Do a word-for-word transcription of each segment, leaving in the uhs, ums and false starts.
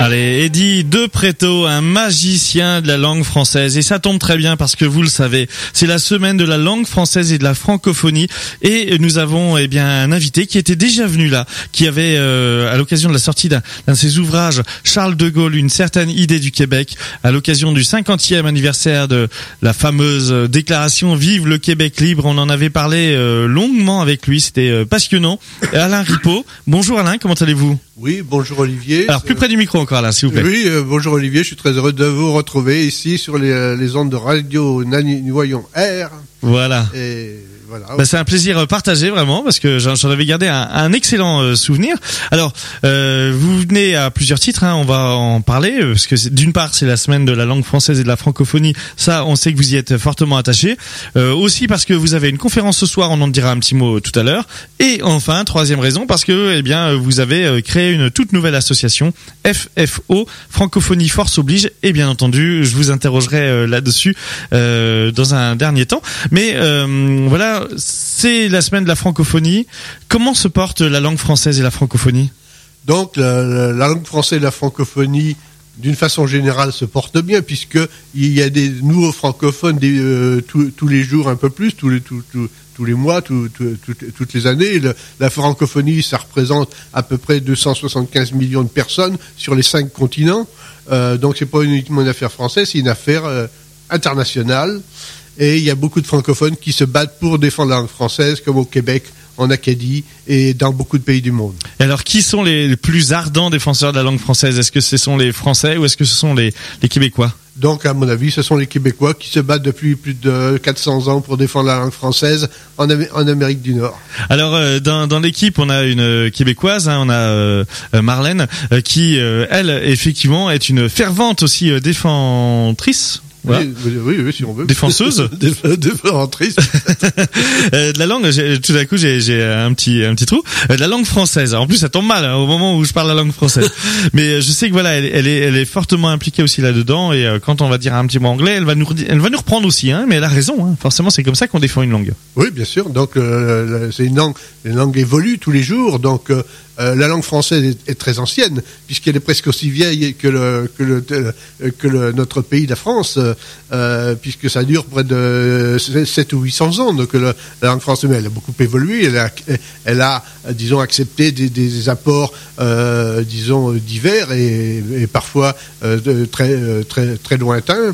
Allez, Eddie De Pretto, un magicien de la langue française. Et ça tombe très bien parce que vous le savez, c'est la semaine de la langue française et de la francophonie. Et nous avons eh bien un invité qui était déjà venu là, qui avait, euh, à l'occasion de la sortie d'un, d'un de ses ouvrages, Charles de Gaulle, une certaine idée du Québec, à l'occasion du cinquantième anniversaire de la fameuse déclaration Vive le Québec libre. On en avait parlé euh, longuement avec lui, c'était euh, passionnant. Et Alain Ripaud. Bonjour Alain, comment allez-vous ? Oui, bonjour Olivier. Alors plus près du micro encore là, s'il vous plaît. Oui, euh, bonjour Olivier, je suis très heureux de vous retrouver ici sur les, les ondes de radio Nanoyons R. Voilà. Et voilà. Bah, c'est un plaisir partagé vraiment parce que j'en, j'en avais gardé un, un excellent euh, souvenir. Alors, euh, vous venez à plusieurs titres, hein, on va en parler parce que c'est, d'une part c'est la semaine de la langue française et de la francophonie. Ça, on sait que vous y êtes fortement attaché. Euh, aussi parce que vous avez une conférence ce soir, on en dira un petit mot tout à l'heure. Et enfin, troisième raison, parce que eh bien vous avez créé une toute nouvelle association, F F O, Francophonie Force Oblige. Et bien entendu, je vous interrogerai euh, là-dessus euh, dans un dernier temps. Mais euh, voilà. C'est la semaine de la francophonie. Comment se porte la langue française et la francophonie ? Donc, la, la, la langue française et la francophonie, d'une façon générale, se porte bien, puisqu'il y a des nouveaux francophones des, euh, tous, tous les jours, un peu plus, tous les, tous, tous, tous les mois, tout, tout, tout, toutes les années. Le, la francophonie, ça représente à peu près deux cent soixante-quinze millions de personnes sur les cinq continents. Euh, donc, c'est pas uniquement une affaire française, c'est une affaire euh, internationale. Et il y a beaucoup de francophones qui se battent pour défendre la langue française, comme au Québec, en Acadie et dans beaucoup de pays du monde. Et alors, qui sont les, les plus ardents défenseurs de la langue française ? Est-ce que ce sont les Français ou est-ce que ce sont les, les Québécois ? Donc, à mon avis, ce sont les Québécois qui se battent depuis plus de quatre cents ans pour défendre la langue française en, Am- en Amérique du Nord. Alors, euh, dans, dans l'équipe, on a une Québécoise, hein, on a euh, Marlène, euh, qui, euh, elle, effectivement, est une fervente aussi euh, défendrice. Voilà. Oui, oui, oui, si on veut. Défenseuse. Défenseuse. euh, de la langue, j'ai, tout d'un coup, j'ai, j'ai un petit, un petit trou. Euh, de la langue française. En plus, ça tombe mal hein, au moment où je parle la langue française. Mais euh, je sais que voilà, elle, elle est, elle est fortement impliquée aussi là-dedans. Et euh, quand on va dire un petit mot anglais, elle va nous, elle va nous reprendre aussi. Hein, mais elle a raison. Hein. Forcément, c'est comme ça qu'on défend une langue. Oui, bien sûr. Donc, euh, c'est une langue, une langue évolue tous les jours. Donc, euh, Euh, la langue française est, est très ancienne, puisqu'elle est presque aussi vieille que, le, que, le, que le, notre pays, la France, euh, puisque ça dure près de sept ou huit cents ans. Donc le, la langue française, elle a beaucoup évolué, elle a, elle a disons, accepté des, des apports, euh, disons, divers et, et parfois euh, très, très, très lointains.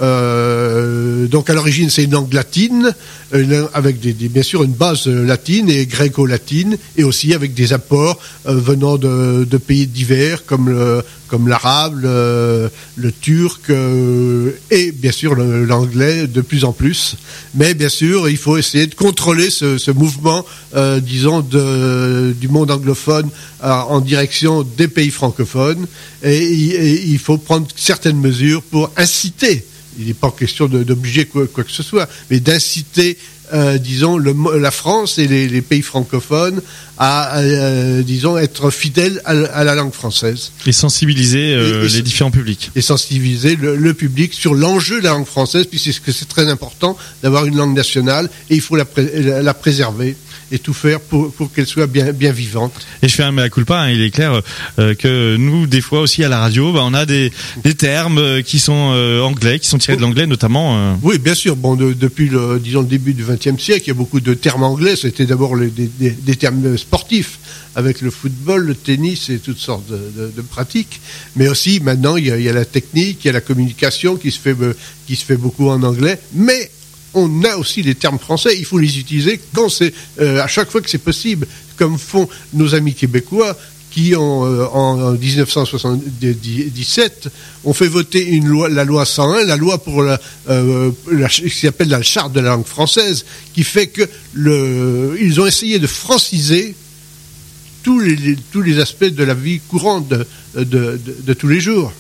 Euh, donc à l'origine, c'est une langue latine, une, avec des, des, bien sûr une base latine et gréco-latine, et aussi avec des apports euh, venant de, de pays divers comme le, comme l'arabe, le, le turc euh, et bien sûr le, l'anglais de plus en plus. Mais bien sûr, il faut essayer de contrôler ce, ce mouvement, euh, disons, de, du monde anglophone euh, en direction des pays francophones, et, et il faut prendre certaines mesures pour inciter. Il n'est pas question de, d'obliger quoi, quoi que ce soit, mais d'inciter, euh, disons, le, la France et les, les pays francophones à, euh, disons, être fidèles à, à la langue française. Et sensibiliser euh, et, et, les différents publics. Et sensibiliser le, le public sur l'enjeu de la langue française, puisque c'est très important d'avoir une langue nationale, et il faut la, la, la préserver et tout faire pour, pour qu'elle soit bien, bien vivante. Et je fais un mea culpa, hein, il est clair euh, que nous, des fois aussi à la radio, bah, on a des, des termes euh, qui sont euh, anglais, qui sont tirés de l'anglais notamment. Euh... Oui, bien sûr. Bon, de, depuis le, disons, le début du vingtième siècle, il y a beaucoup de termes anglais. C'était d'abord les, des, des, des termes sportifs, avec le football, le tennis et toutes sortes de, de, de pratiques. Mais aussi, maintenant, il y, a, il y a la technique, il y a la communication qui se fait, qui se fait beaucoup en anglais. Mais on a aussi les termes français, il faut les utiliser quand c'est, euh, à chaque fois que c'est possible, comme font nos amis québécois qui, ont, euh, en dix-neuf cent soixante-dix-sept, ont fait voter une loi, la loi cent un, la loi pour la, euh, la, ce qui s'appelle la charte de la langue française, qui fait que le, ils ont essayé de franciser tous les, les, tous les aspects de la vie courante de, de, de, de tous les jours.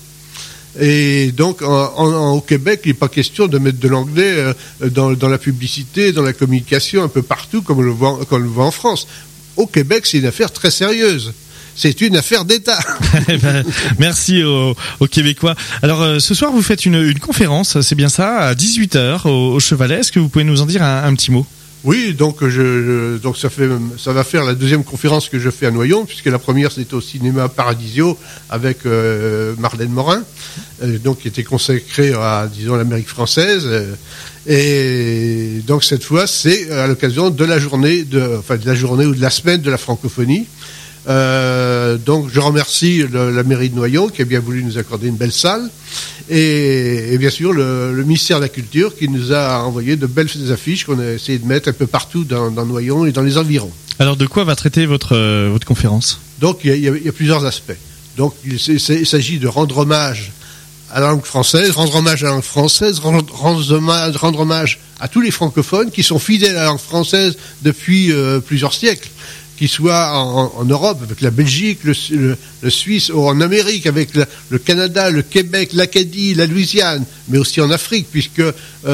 Et donc, en, en, au Québec, il n'est pas question de mettre de l'anglais euh, dans, dans la publicité, dans la communication, un peu partout, comme on le voit, comme on le voit en France. Au Québec, c'est une affaire très sérieuse. C'est une affaire d'État. ben, merci aux, aux Québécois. Alors, euh, ce soir, vous faites une, une conférence, c'est bien ça, à dix-huit heures, au, au Chevalet. Est-ce que vous pouvez nous en dire un, un petit mot ? Oui, donc je, je- donc ça fait ça va faire la deuxième conférence que je fais à Noyon, puisque la première c'était au cinéma Paradisio avec euh, Marlène Morin, euh, donc qui était consacrée à disons l'Amérique française. euh, et donc cette fois c'est à l'occasion de la journée de enfin de la journée ou de la semaine de la francophonie. Euh, donc je remercie le- la mairie de Noyon qui a bien voulu nous accorder une belle salle et, et bien sûr le, le ministère de la Culture qui nous a envoyé de belles affiches qu'on a essayé de mettre un peu partout dans, dans Noyon et dans les environs. Alors de quoi va traiter votre euh, votre conférence? Donc il y a, il y a- il y a plusieurs aspects. Donc il, s- c'est- il s'agit de rendre hommage à la langue française, rendre hommage à la langue française, rendre, rendre hommage, rendre hommage à tous les francophones qui sont fidèles à la langue française depuis euh, plusieurs siècles. Qu'ils soient en, en Europe, avec la Belgique, le, le, le Suisse, ou en Amérique, avec la, le Canada, le Québec, l'Acadie, la Louisiane, mais aussi en Afrique, puisque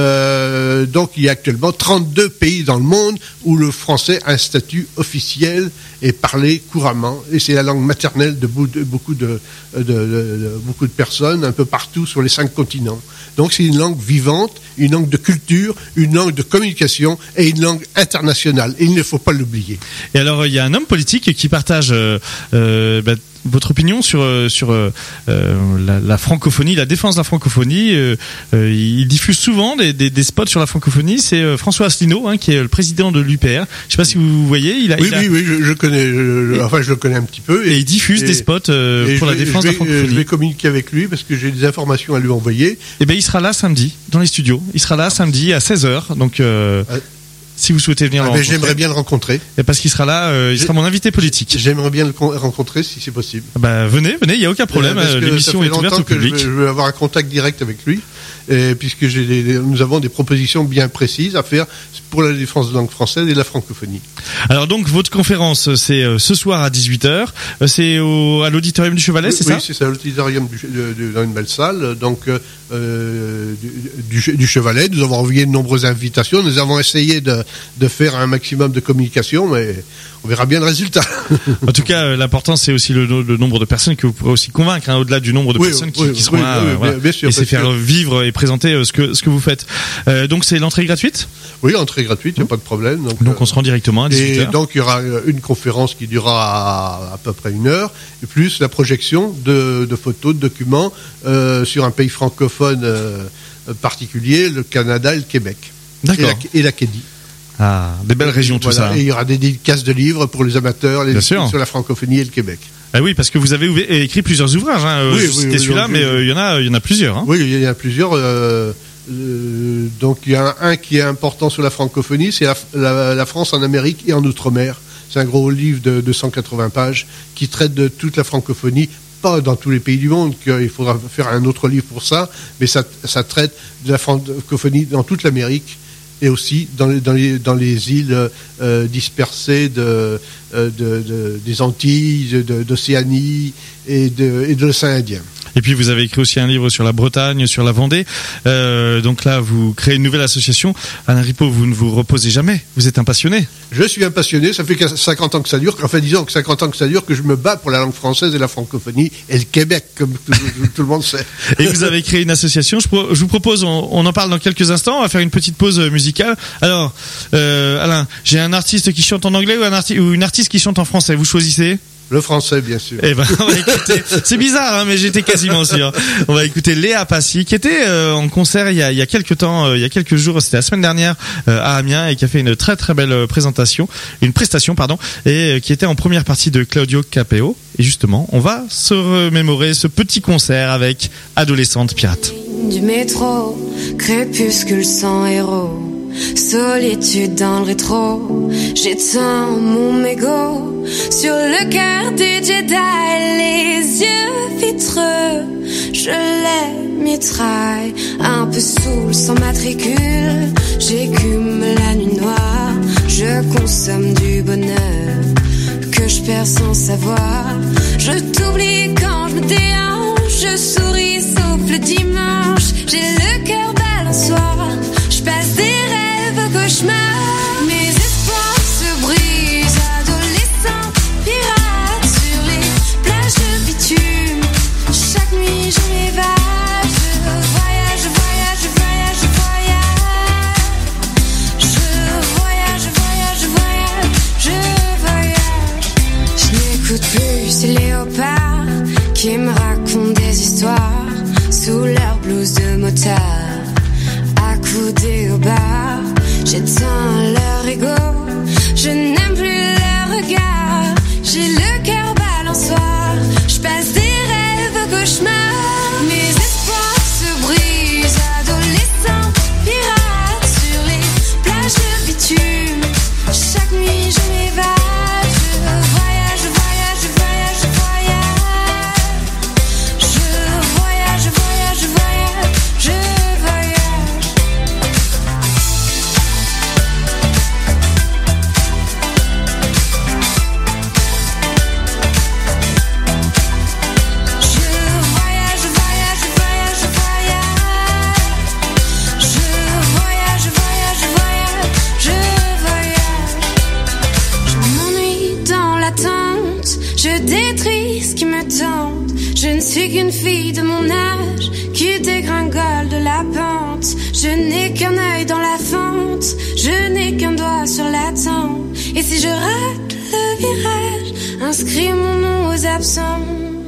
euh, donc il y a actuellement trente-deux pays dans le monde où le français a un statut officiel et parlé couramment, et c'est la langue maternelle de, bou- de beaucoup de, de, de, de beaucoup de personnes un peu partout sur les cinq continents. Donc c'est une langue vivante, une langue de culture, une langue de communication et une langue internationale. Et il ne faut pas l'oublier. Et alors il y a un homme politique qui partage euh, euh, bah, votre opinion sur euh, sur euh, euh, la, la francophonie, la défense de la francophonie. Euh, euh, il diffuse souvent des, des, des spots sur la francophonie. C'est euh, François Asselineau, hein, qui est le président de l'U P R. Je sais pas si vous voyez. Il a, Oui, il a- oui, oui, je, je connais. je- je- enfin, je le connais un petit peu. et il diffuse et- des spots euh, et pour je la vais- défense je de vais, la euh, Je francophonie. vais communiquer avec lui parce que j'ai des informations à lui envoyer. Et ben il sera là samedi dans les studios. Il sera là samedi à seize heures. Donc euh, Ouais. si vous souhaitez venir Ah, le mais rencontrer, j'aimerais bien le rencontrer. et parce qu'il sera là, euh, il sera mon invité politique. J'aimerais bien le con- rencontrer si c'est possible. Bah venez, venez, il y a aucun problème. Euh, parce euh, que L'émission ça est fait ouverte longtemps au que je public. veux, je veux avoir un contact direct avec lui, et puisque j'ai des- des- nous avons des propositions bien précises à faire pour la défense de la langue française et de la francophonie. Alors donc votre conférence c'est euh, ce soir à dix-huit heures, Euh, c'est au, à l'auditorium du Chevalet, c'est oui, ça c'est ça, l'auditorium du- de- de- dans une belle salle, donc euh, euh, du, du- du Chevalet. Nous avons envoyé de nombreuses invitations. Nous avons essayé de, de faire un maximum de communication, mais on verra bien le résultat. En tout cas, euh, l'important c'est aussi le, no- le nombre de personnes que vous pourrez aussi convaincre, hein, au-delà du nombre de Oui, personnes qui, oui, qui seront oui, là, oui, euh, bien- voilà. bien sûr, et c'est parce faire que- vivre et présenter euh, ce que ce que vous faites. Euh, donc c'est l'entrée gratuite, Oui, entrée gratuite, il n'y a pas de problème. Donc, donc on euh, se rend directement à dix-huit Et heures. donc il y aura euh, une conférence qui durera à, à peu près une heure, et plus la projection de, de photos, de documents euh, sur un pays francophone euh, particulier, le Canada et le Québec. Et D'accord. la- Et l'Acadie. Ah, des belles régions tout Voilà. ça. Et il y aura des dédicaces de livres pour les amateurs, les Bien sûr. sur la francophonie et le Québec. Ah oui, parce que vous avez ouvé- écrit plusieurs ouvrages. Hein. Euh, Oui, je oui, citais oui, celui-là, donc, mais euh, euh, il y en a, il y en a plusieurs. Hein. Oui, il y en a plusieurs. euh, euh, donc il y en a un qui est important sur la francophonie, c'est la, la- la France en Amérique et en Outre-mer. C'est un gros livre de, de cent quatre-vingts pages qui traite de toute la francophonie, pas dans tous les pays du monde, qu'il faudra faire un autre livre pour ça, mais ça, ça traite de la francophonie dans toute l'Amérique et aussi dans les, dans les, dans les îles euh, dispersées de, euh, de, de- des Antilles, de- d'Océanie et de, et de l'océan Indien. Et puis vous avez écrit aussi un livre sur la Bretagne, sur la Vendée. Euh, donc là, vous créez une nouvelle association. Alain Ripaud, vous ne vous reposez jamais. Vous êtes un passionné. Je suis un passionné, ça fait que cinquante ans que ça dure, enfin disons que cinquante ans que ça dure, que je me bats pour la langue française et la francophonie et le Québec, comme tout, tout- tout le monde sait. Et vous avez créé une association. Je, pro- je vous propose, on, on en parle dans quelques instants. On va faire une petite pause musicale. Alors, euh, Alain, j'ai un artiste qui chante en anglais ou, un arti- ou une artiste qui chante en français. Vous choisissez? Le français, bien sûr. Eh ben, on va écouter. C'est bizarre, hein, mais j'étais quasiment sûr. On va écouter Léa Passy, qui était euh, en concert il y a, il y a quelques temps, euh, il y a quelques jours, c'était la semaine dernière euh, à Amiens, et qui a fait une très très belle euh, présentation, une prestation, pardon, et euh, qui était en première partie de Claudio Capéo. Et justement, on va se remémorer ce petit concert avec Adolescente Pirate. Du métro, crépuscule sans héros, solitude dans le rétro, j'éteins mon mégot sur le cœur des Jedi, les yeux vitreux, je les mitraille, un peu saoul sans matricule, j'écume la nuit noire, je consomme du bonheur que je perds sans savoir, je t'oublie quand je me déhanche, je souris sauf le dimanche, j'ai le cœur balançoire, je passe des rêves au cauchemar, mes espoirs se brisent, adolescent pirate sur les plages de bitume, chaque nuit je m'évade, je voyage, je voyage, je voyage, je voyage, je voyage, soir, sous leur blouse de motard, accoudés au bar, j'éteins leur ego, je n'aime plus leur regard, j'ai le cœur balançoire, je passe des rêves au cauchemar, mes espoirs se brisent, adolescents, pirates sur les plages de bitume, chaque nuit je m'évade, je voyage, je voyage, je voyage, je voyage, je voyage, je voyage, je voyage, je voyage. Je détruis ce qui me tente. Je ne suis qu'une fille de mon âge qui dégringole de la pente. Je n'ai qu'un œil dans la fente, je n'ai qu'un doigt sur la tempe. Et si je rate le virage, inscris mon nom aux absents.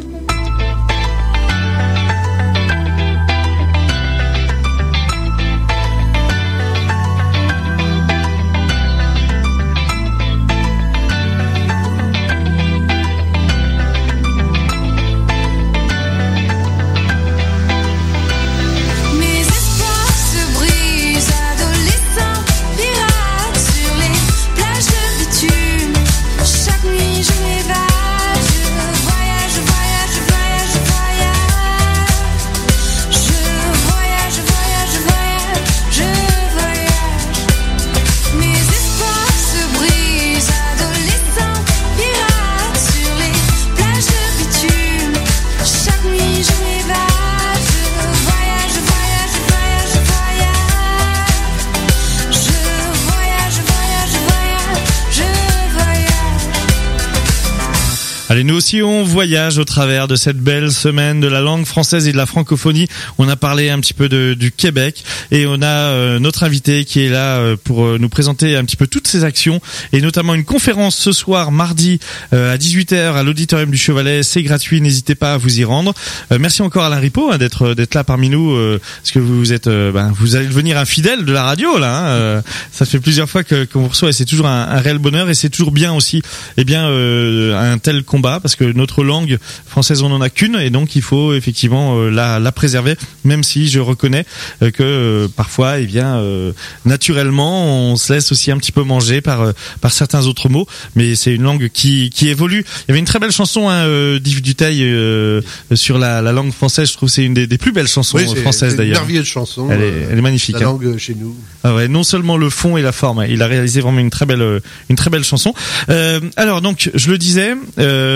Allez, nous aussi on voyage au travers de cette belle semaine de la langue française et de la francophonie. On a parlé un petit peu de, du Québec et on a euh, notre invité qui est là euh, pour euh, nous présenter un petit peu toutes ces actions et notamment une conférence ce soir mardi euh, à dix-huit heures à l'auditorium du Chevalet. C'est gratuit, n'hésitez pas à vous y rendre. Euh, merci encore Alain Ripaud hein, d'être d'être là parmi nous euh, parce que vous êtes euh, ben, vous allez devenir un fidèle de la radio là. Hein, euh, ça fait plusieurs fois que qu'on vous reçoit et c'est toujours un, un réel bonheur et c'est toujours bien aussi. Eh bien euh, un tel combat parce que notre langue française on en a qu'une et donc il faut effectivement euh, la, la préserver même si je reconnais euh, que euh, parfois eh bien euh, naturellement on se laisse aussi un petit peu manger par euh, par certains autres mots mais c'est une langue qui qui évolue. Il y avait une très belle chanson hein, euh, d'Yves Duteil euh, sur la, la langue française, je trouve que c'est une des, des plus belles chansons oui, françaises c'est d'ailleurs. Une merveilleuse chanson. Elle est, elle est magnifique. La hein. langue chez nous. Ah ouais, non seulement le fond et la forme, il a réalisé vraiment une très belle une très belle chanson. Euh, alors donc je le disais euh,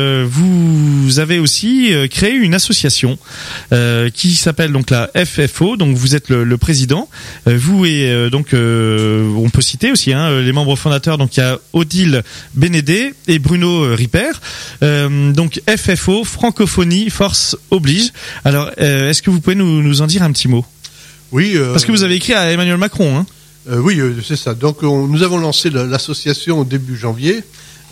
vous avez aussi créé une association euh, qui s'appelle donc la F F O. Donc vous êtes le, le président. Euh, vous et euh, donc euh, on peut citer aussi hein, les membres fondateurs. Donc il y a Odile Bénédé et Bruno Ripper. Euh, donc F F O, francophonie, force oblige. Alors euh, est-ce que vous pouvez nous, nous en dire un petit mot? Oui. Euh, Parce que vous avez écrit à Emmanuel Macron. Hein. Euh, oui, euh, c'est ça. Donc on, nous avons lancé le, l'association au début janvier.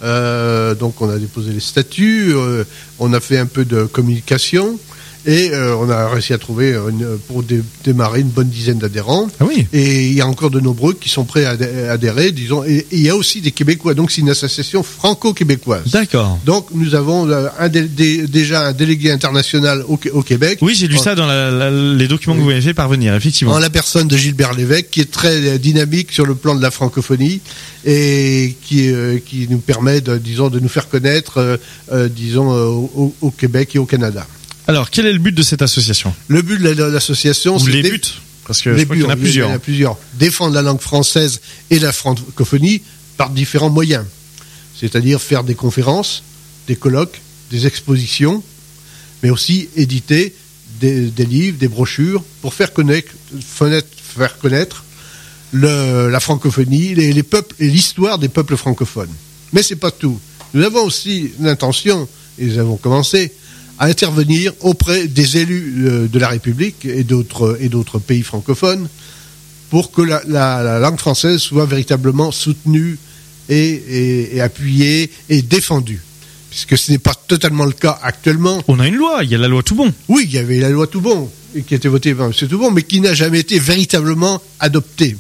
Euh, donc on a déposé les statuts, euh, on a fait un peu de communication et euh, on a réussi à trouver une, pour dé- démarrer une bonne dizaine d'adhérents. Ah oui. Et il y a encore de nombreux qui sont prêts à adhérer, disons. Et, et il y a aussi des Québécois, donc c'est une association franco-québécoise. D'accord. Donc nous avons un dé- dé- déjà un délégué international au, au Québec. Oui, j'ai lu ça dans la, la, les documents oui. que vous m'avez fait parvenir, effectivement. En la personne de Gilbert Lévesque, qui est très dynamique sur le plan de la francophonie et qui euh, qui nous permet, de, disons, de nous faire connaître, euh, euh, disons, euh, au, au Québec et au Canada. Alors, quel est le but de cette association? Le but de l'association, Ou c'est les dé- buts, parce que je crois qu'il y en a plusieurs. Il y en a plusieurs. Défendre la langue française et la francophonie par différents moyens. C'est-à-dire faire des conférences, des colloques, des expositions, mais aussi éditer des, des livres, des brochures pour faire connaître, faire connaître le, la francophonie, les, les peuples et l'histoire des peuples francophones. Mais c'est pas tout. Nous avons aussi l'intention, et nous avons commencé, à intervenir auprès des élus de la République et d'autres, et d'autres pays francophones pour que la, la, la langue française soit véritablement soutenue et, et, et appuyée et défendue. puisque ce n'est pas totalement le cas actuellement. On a une loi, il y a la loi Toubon. Oui, il y avait la loi Toubon, qui a été votée par M. Toubon, mais qui n'a jamais été véritablement adoptée.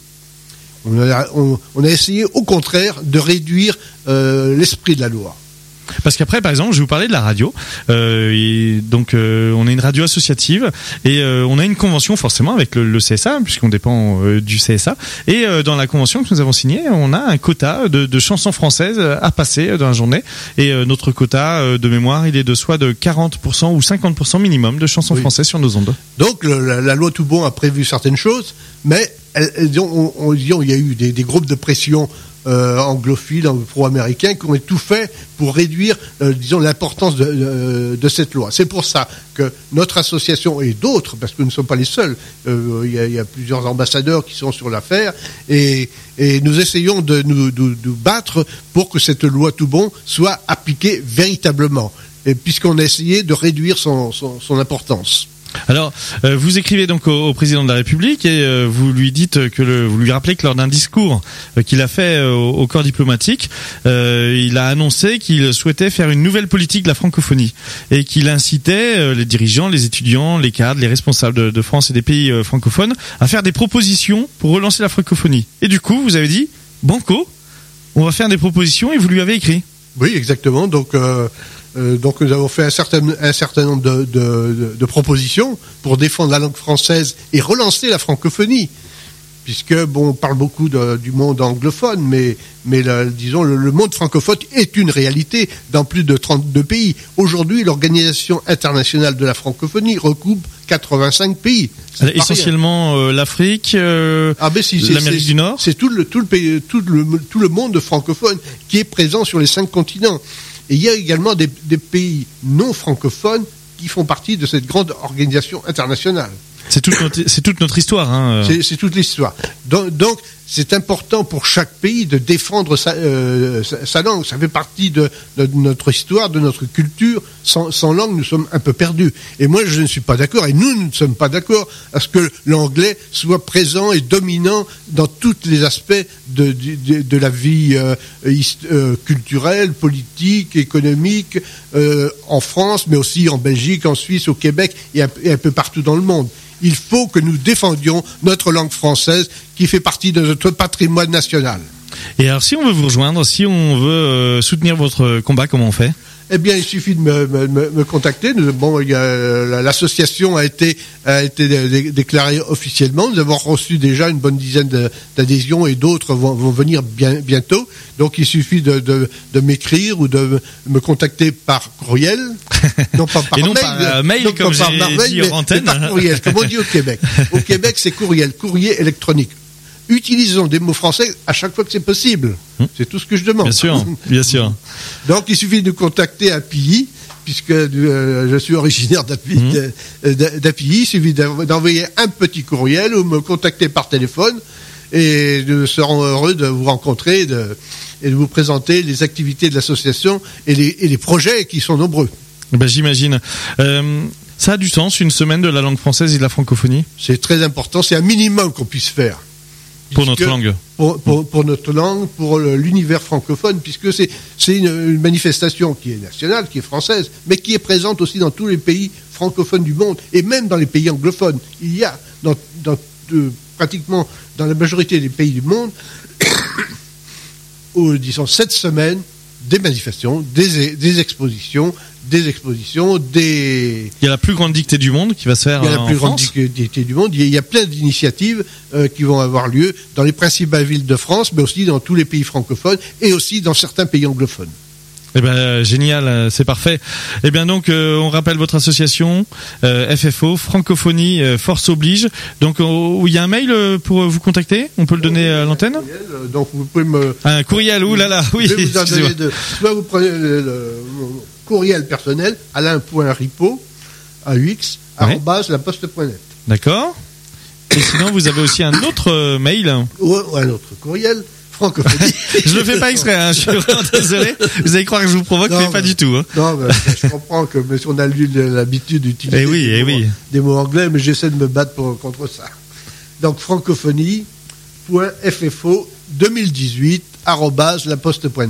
On a, on, on a essayé, au contraire, de réduire euh, l'esprit de la loi. Parce qu'après, par exemple, je vais vous parler de la radio. Euh, et donc, euh, on est une radio associative et euh, on a une convention forcément avec le, le C S A, puisqu'on dépend euh, du C S A. Et euh, dans la convention que nous avons signée, on a un quota de, de chansons françaises à passer dans la journée. Et euh, notre quota euh, de mémoire, il est de soit de quarante pour cent ou cinquante pour cent minimum de chansons oui. françaises sur nos ondes. Donc, le, la, la loi Toubon a prévu certaines choses, mais elles, elles ont, on, on, disons, il y a eu des, des groupes de pression Euh, anglophiles, pro-américains, qui ont tout fait pour réduire, euh, disons, l'importance de, de, de cette loi. C'est pour ça que notre association et d'autres, parce que nous ne sommes pas les seuls, euh, il y a, il y a plusieurs ambassadeurs qui sont sur l'affaire, et, et nous essayons de nous, de, de battre pour que cette loi Toubon soit appliquée véritablement, et puisqu'on a essayé de réduire son, son, son importance. Alors, euh, vous écrivez donc au, au président de la République et euh, vous lui dites que le, vous lui rappelez que lors d'un discours euh, qu'il a fait euh, au, au corps diplomatique, euh, il a annoncé qu'il souhaitait faire une nouvelle politique de la francophonie et qu'il incitait euh, les dirigeants, les étudiants, les cadres, les responsables de, de France et des pays euh, francophones à faire des propositions pour relancer la francophonie. Et du coup, vous avez dit, banco, on va faire des propositions et vous lui avez écrit. Oui, exactement. Donc, euh, euh, donc nous avons fait un certain, un certain nombre de, de, de, de propositions pour défendre la langue française et relancer la francophonie. Puisque, bon, on parle beaucoup de, du monde anglophone, mais, mais le, disons, le, le monde francophone est une réalité dans plus de trente-deux pays. Aujourd'hui, l'Organisation internationale de la francophonie recoupe quatre-vingt-cinq pays. C'est essentiellement euh, l'Afrique, euh, ah ben si, l'Amérique du Nord. C'est tout le, tout, le pays, tout, le, tout le monde francophone qui est présent sur les cinq continents. Et il y a également des, des pays non francophones qui font partie de cette grande organisation internationale. C'est toute notre, c'est toute notre histoire. Hein. C'est, c'est toute l'histoire. Donc, donc, c'est important pour chaque pays de défendre sa, euh, sa, sa langue. Ça fait partie de, de notre histoire, de notre culture. Sans, sans langue, nous sommes un peu perdus. Et moi, je ne suis pas d'accord, et nous, nous ne sommes pas d'accord à ce que l'anglais soit présent et dominant dans tous les aspects de, de, de la vie euh, euh, culturelle, politique, économique, euh, en France, mais aussi en Belgique, en Suisse, au Québec et un, et un peu partout dans le monde. Il faut que nous défendions notre langue française qui fait partie de notre patrimoine national. Et alors, si on veut vous rejoindre, si on veut euh, soutenir votre combat, comment on fait ? Eh bien, il suffit de me, me, me contacter. Nous, bon, il y a, l'association a été, a été dé, déclarée officiellement. Nous avons reçu déjà une bonne dizaine de, d'adhésions et d'autres vont, vont venir bien, bientôt. Donc, il suffit de, de, de m'écrire ou de me contacter par courriel. Non pas par et non mail, par euh, mail non comme pas j'ai par mail, dit en antenne. Mais par courriel, comme on dit au Québec. Au Québec, c'est courriel, courrier électronique. Utilisons des mots français à chaque fois que c'est possible. Hum. C'est tout ce que je demande. Bien sûr, bien sûr. Donc, il suffit de nous contacter à Pilly, puisque euh, je suis originaire d'Apilly. Hum. d'Apilly. Il suffit d'envoyer un petit courriel ou me contacter par téléphone et nous serons heureux de vous rencontrer et de, et de vous présenter les activités de l'association et les, et les projets qui sont nombreux. Ben, j'imagine. Euh, ça a du sens, une semaine de la langue française et de la francophonie ? C'est très important, c'est un minimum qu'on puisse faire. Pour notre langue. Pour, pour, pour notre langue, pour l'univers francophone, puisque c'est, c'est une, une manifestation qui est nationale, qui est française, mais qui est présente aussi dans tous les pays francophones du monde, et même dans les pays anglophones. Il y a, dans, dans, de, pratiquement dans la majorité des pays du monde, où, disons, cette semaine, des manifestations, des, des expositions, des expositions, des... Il y a la plus grande dictée du monde qui va se faire en France. Il y a la plus grande dictée du monde. Il y a plein d'initiatives euh, qui vont avoir lieu dans les principales villes de France, mais aussi dans tous les pays francophones et aussi dans certains pays anglophones. Eh ben génial, c'est parfait. Eh bien donc euh, on rappelle votre association euh, F F O Francophonie euh, Force Oblige. Donc euh, il y a un mail pour vous contacter, on peut le donner à l'antenne. Courriel, donc vous pouvez me un courriel. Ouh là là, oui. Je vais vous en donner deux. Soit vous prenez le, le, mon courriel personnel alain point ripaud a u x arobase la poste point net. D'accord. Et sinon vous avez aussi un autre mail. Ou un autre courriel. Francophonie. Je le fais pas exprès, hein, je suis vraiment désolé. Vous allez croire que je vous provoque, non, mais, mais pas du tout. Hein. Non, mais je comprends que mais on a eu l'habitude d'utiliser eh oui, des, eh mots, oui. des mots anglais, mais j'essaie de me battre pour, contre ça. Donc francophonie point f f o deux mille dix-huit arobase la poste point net.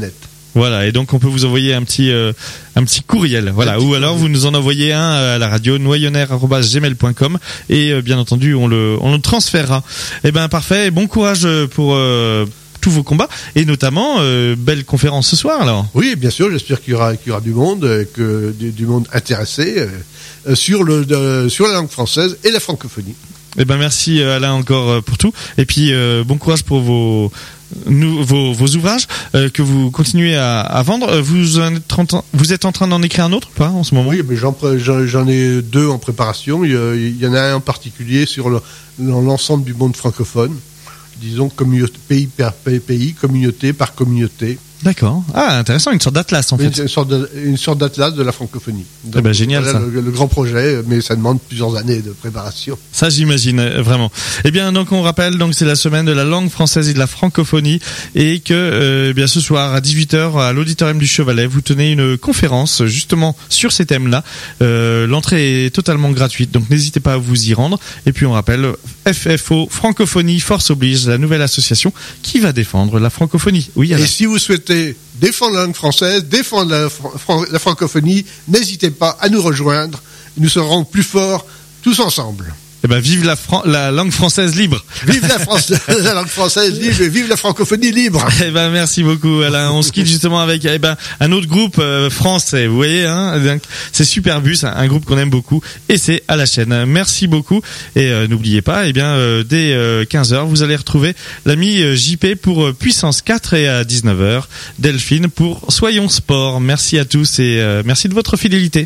Voilà, et donc on peut vous envoyer un petit euh, un petit courriel, voilà, ou alors vous nous en envoyez un à la radio noyonnaire arobase gmail point com et euh, bien entendu on le on le transférera. Eh ben parfait, et bon courage pour euh, tous vos combats et notamment euh, belle conférence ce soir alors. Oui, bien sûr, j'espère qu'il y aura qu'il y aura du monde, euh, que du, du monde intéressé euh, sur le de, sur la langue française et la francophonie. Eh ben merci Alain encore pour tout et puis euh, bon courage pour vos nous, vos, vos ouvrages euh, que vous continuez à, à vendre. Vous en êtes en, vous êtes en train d'en écrire un autre, pas en ce moment? Oui, mais j'en, j'en, j'en ai deux en préparation. Il y, a, il y en a un en particulier sur le, l'ensemble du monde francophone. Disons communauté, pays par pays, communauté par communauté. D'accord. Ah, intéressant, une sorte d'atlas en fait. Une, une, sorte, de, une sorte d'atlas de la francophonie. Donc, eh ben, génial voilà ça. Le, le grand projet, mais ça demande plusieurs années de préparation. Ça j'imagine, vraiment. Eh bien donc on rappelle, donc c'est la semaine de la langue française et de la francophonie et que euh, eh bien ce soir à dix-huit heures à l'auditorium du Chevalet, vous tenez une conférence justement sur ces thèmes-là. Euh, l'entrée est totalement gratuite, donc n'hésitez pas à vous y rendre. Et puis on rappelle F F O Francophonie Force Oblige, la nouvelle association qui va défendre la francophonie. Oui. Et si vous souhaitez défendre la langue française, défendre la, fran- la francophonie, n'hésitez pas à nous rejoindre. Nous serons plus forts tous ensemble. Eh ben, vive la, Fran- la langue française libre. Vive la, France- la langue française libre et vive la francophonie libre. Eh ben, merci beaucoup, Alain. On se quitte justement avec, eh ben, un autre groupe euh, français. Vous voyez, hein, c'est Superbus, un, un groupe qu'on aime beaucoup, et c'est à la chaîne. Merci beaucoup. Et euh, n'oubliez pas, eh bien, euh, dès euh, quinze heures, vous allez retrouver l'ami euh, J P pour euh, Puissance quatre et à dix-neuf heures, Delphine pour Soyons Sport. Merci à tous et euh, merci de votre fidélité.